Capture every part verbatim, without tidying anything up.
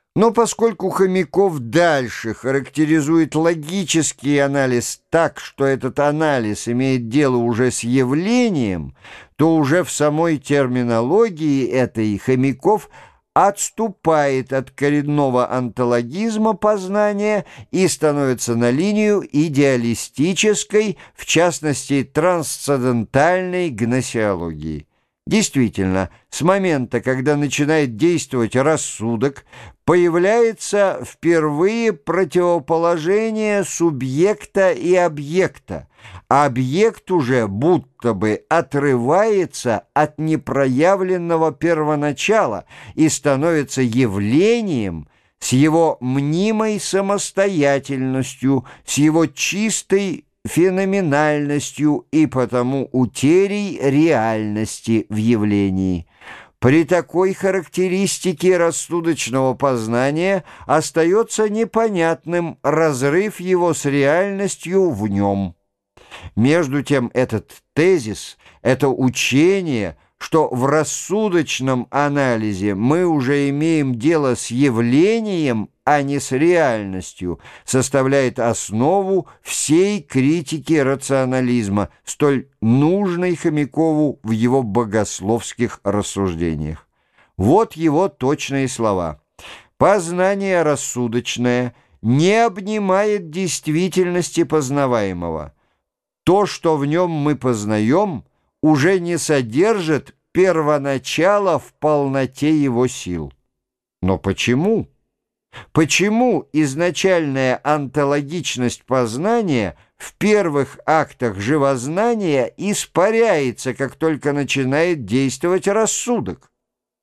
Но поскольку Хомяков дальше характеризует логический анализ так, что этот анализ имеет дело уже с явлением, то уже в самой терминологии этой Хомяков отступает от коренного онтологизма познания и становится на линию идеалистической, в частности трансцендентальной гносеологии. Действительно, с момента, когда начинает действовать рассудок, появляется впервые противоположение субъекта и объекта. Объект уже будто бы отрывается от непроявленного первоначала и становится явлением с его мнимой самостоятельностью, с его чистой феноменальностью и потому утерей реальности в явлении. При такой характеристике рассудочного познания остается непонятным разрыв его с реальностью в нем. Между тем этот тезис, это учение, что в рассудочном анализе мы уже имеем дело с явлением, а не с реальностью, составляет основу всей критики рационализма, столь нужной Хомякову в его богословских рассуждениях. Вот его точные слова. «Познание рассудочное не обнимает действительности познаваемого. То, что в нем мы познаем, уже не содержит первоначала в полноте его сил». Но почему? Почему изначальная онтологичность познания в первых актах живознания испаряется, как только начинает действовать рассудок?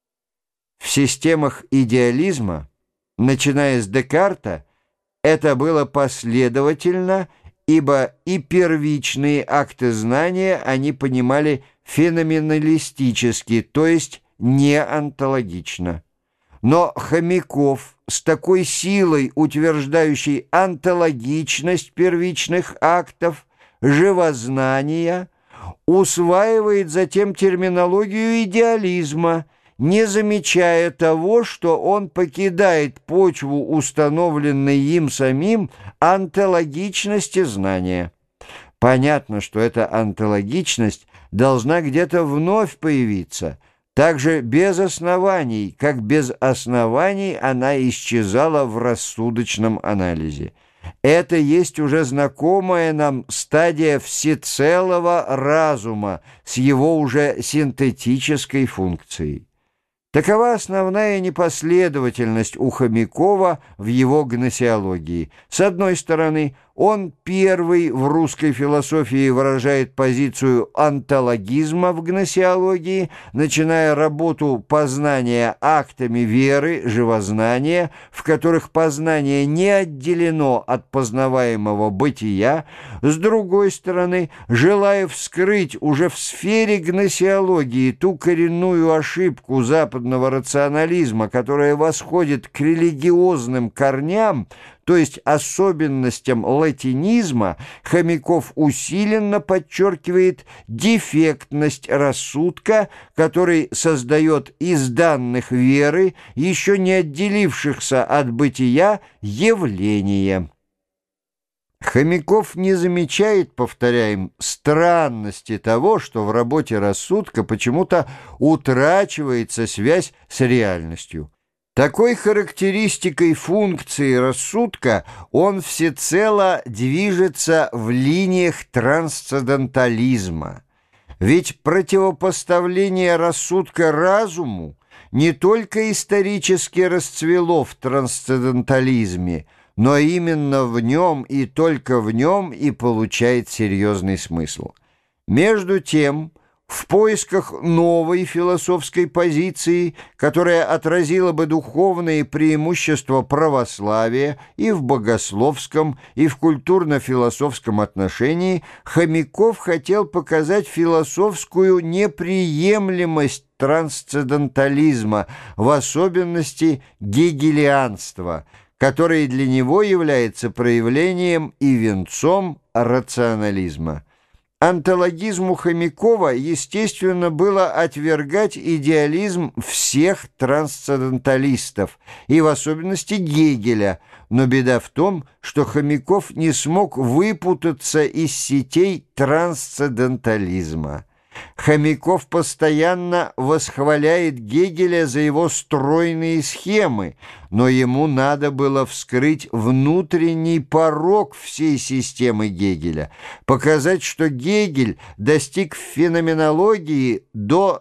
В системах идеализма, начиная с Декарта, это было последовательно, ибо и первичные акты знания они понимали феноменалистически, то есть не онтологично. Но Хомяков, с такой силой утверждающий онтологичность первичных актов живознания, усваивает затем терминологию идеализма, не замечая того, что он покидает почву, установленной им самим, онтологичности знания. Понятно, что эта онтологичность должна где-то вновь появиться, также без оснований, как без оснований она исчезала в рассудочном анализе. Это есть уже знакомая нам стадия всецелого разума с его уже синтетической функцией. Такова основная непоследовательность у Хомякова в его гносеологии. С одной стороны, он первый в русской философии выражает позицию онтологизма в гносеологии, начиная работу познания актами веры, живознания, в которых познание не отделено от познаваемого бытия. С другой стороны, желая вскрыть уже в сфере гносеологии ту коренную ошибку западного рационализма, которая восходит к религиозным корням, то есть особенностям латинизма, Хомяков усиленно подчеркивает дефектность рассудка, который создает из данных веры, еще не отделившихся от бытия, явления. Хомяков не замечает, повторяем, странности того, что в работе рассудка почему-то утрачивается связь с реальностью. Такой характеристикой функции рассудка он всецело движется в линиях трансцендентализма. Ведь противопоставление рассудка разуму не только исторически расцвело в трансцендентализме, но именно в нем и только в нем и получает серьезный смысл. Между тем, в поисках новой философской позиции, которая отразила бы духовные преимущества православия и в богословском, и в культурно-философском отношении, Хомяков хотел показать философскую неприемлемость трансцендентализма, в особенности гегелианства, которое для него является проявлением и венцом рационализма. Онтологизму Хомякова, естественно, было отвергать идеализм всех трансценденталистов, и в особенности Гегеля, но беда в том, что Хомяков не смог выпутаться из сетей трансцендентализма. Хомяков постоянно восхваляет Гегеля за его стройные схемы, но ему надо было вскрыть внутренний порок всей системы Гегеля, показать, что Гегель достиг в феноменологии до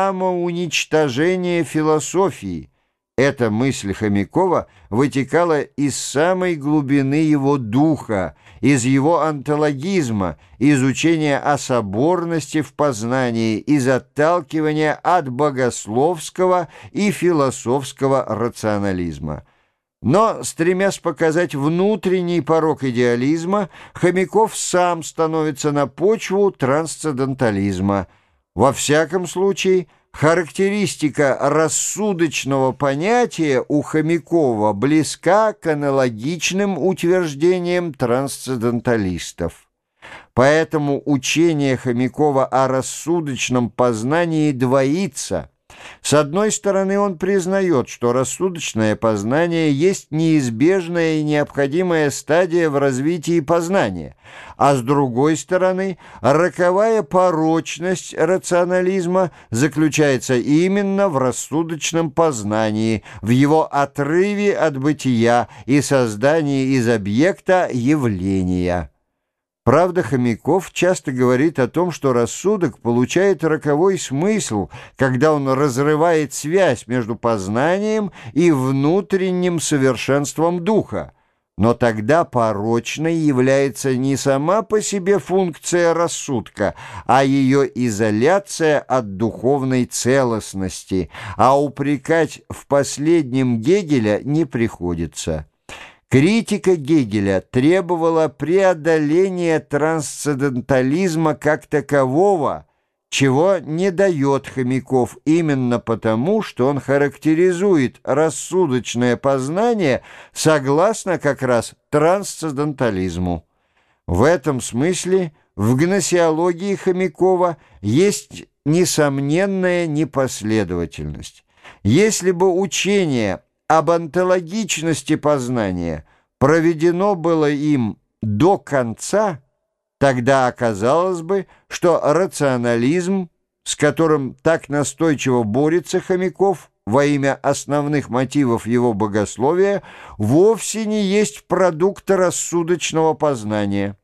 самоуничтожения философии. Эта мысль Хомякова вытекала из самой глубины его духа, из его онтологизма, из учения о соборности в познании, из отталкивания от богословского и философского рационализма. Но, стремясь показать внутренний порок идеализма, Хомяков сам становится на почву трансцендентализма. Во всяком случае, характеристика рассудочного понятия у Хомякова близка к аналогичным утверждениям трансценденталистов. Поэтому учение Хомякова о рассудочном познании двоится. С одной стороны, он признает, что рассудочное познание есть неизбежная и необходимая стадия в развитии познания, а с другой стороны, роковая порочность рационализма заключается именно в рассудочном познании, в его отрыве от бытия и создании из объекта явления. Правда, Хомяков часто говорит о том, что рассудок получает роковой смысл, когда он разрывает связь между познанием и внутренним совершенством духа. Но тогда порочной является не сама по себе функция рассудка, а ее изоляция от духовной целостности, а упрекать в последнем Гегеля не приходится. Критика Гегеля требовала преодоления трансцендентализма как такового, чего не дает Хомяков именно потому, что он характеризует рассудочное познание согласно как раз трансцендентализму. В этом смысле в гносеологии Хомякова есть несомненная непоследовательность. Если бы учение об онтологичности познания проведено было им до конца, тогда оказалось бы, что рационализм, с которым так настойчиво борется Хомяков во имя основных мотивов его богословия, вовсе не есть продукт рассудочного познания.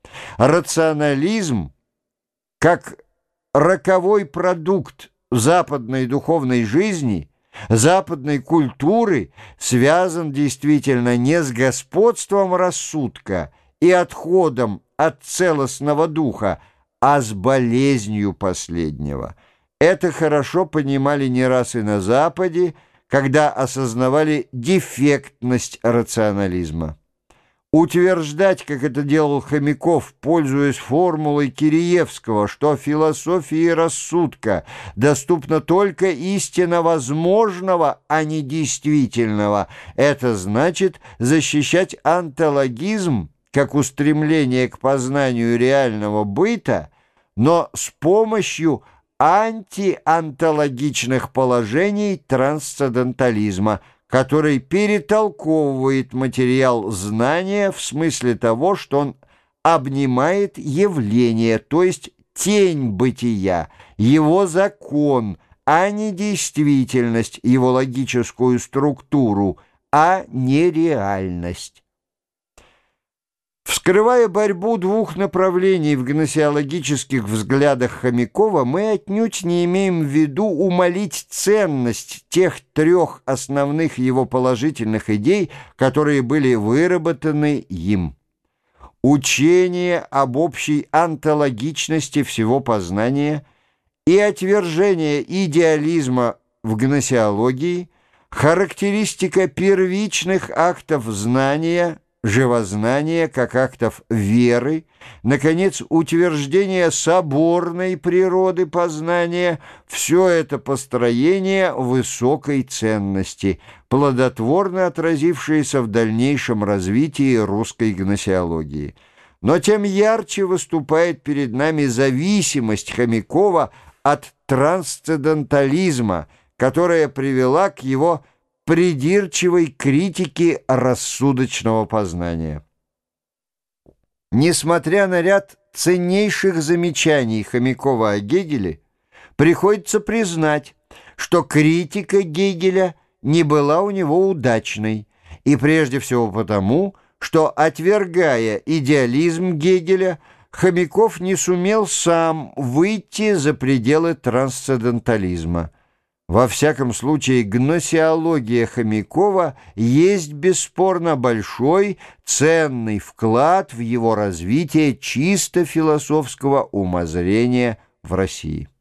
Рационализм, как роковой продукт западной духовной жизни, западной культуры, связан действительно не с господством рассудка и отходом от целостного духа, а с болезнью последнего. Это хорошо понимали не раз и на Западе, когда осознавали дефектность рационализма. Утверждать, как это делал Хомяков, пользуясь формулой Киреевского, что философии рассудка доступна только истина возможного, а не действительного, это значит защищать онтологизм как устремление к познанию реального быта, но с помощью антионтологичных положений трансцендентализма, который перетолковывает материал знания в смысле того, что он обнимает явление, то есть тень бытия, его закон, а не действительность, его логическую структуру, а не реальность. Вскрывая борьбу двух направлений в гносеологических взглядах Хомякова, мы отнюдь не имеем в виду умалить ценность тех трех основных его положительных идей, которые были выработаны им. Учение об общей онтологичности всего познания и отвержение идеализма в гносеологии, характеристика первичных актов знания, живознания как актов веры, наконец, утверждение соборной природы познания – все это построение высокой ценности, плодотворно отразившееся в дальнейшем развитии русской гносеологии. но тем ярче выступает перед нами зависимость Хомякова от трансцендентализма, которая привела к его придирчивой критике рассудочного познания. Несмотря на ряд ценнейших замечаний Хомякова о Гегеле, приходится признать, что критика Гегеля не была у него удачной, и прежде всего потому, что, отвергая идеализм Гегеля, Хомяков не сумел сам выйти за пределы трансцендентализма. Во всяком случае, гносеология Хомякова есть бесспорно большой, ценный вклад в его развитие чисто философского умозрения в России.